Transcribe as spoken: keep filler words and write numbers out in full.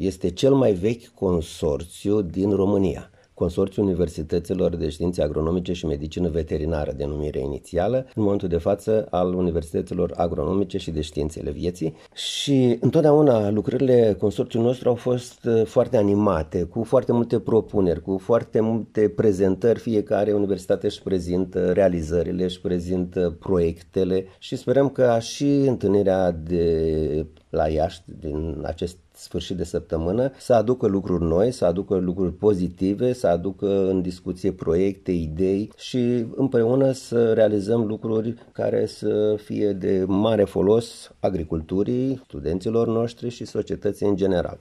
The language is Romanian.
este cel mai vechi consorțiu din România. Consorțiul Universităților de Științe Agronomice și Medicină Veterinară, denumire inițială, în momentul de față al Universităților Agronomice și de Științele Vieții. Și întotdeauna lucrările consorțiului nostru au fost foarte animate, cu foarte multe propuneri, cu foarte multe prezentări. Fiecare universitate își prezintă realizările, își prezintă proiectele și sperăm că și întâlnirea de la Iași din acest sfârșit de săptămână să aducă lucruri noi, să aducă lucruri pozitive, să aducă în discuție proiecte, idei și împreună să realizăm lucruri care să fie de mare folos agriculturii, studenților noștri și societății în general.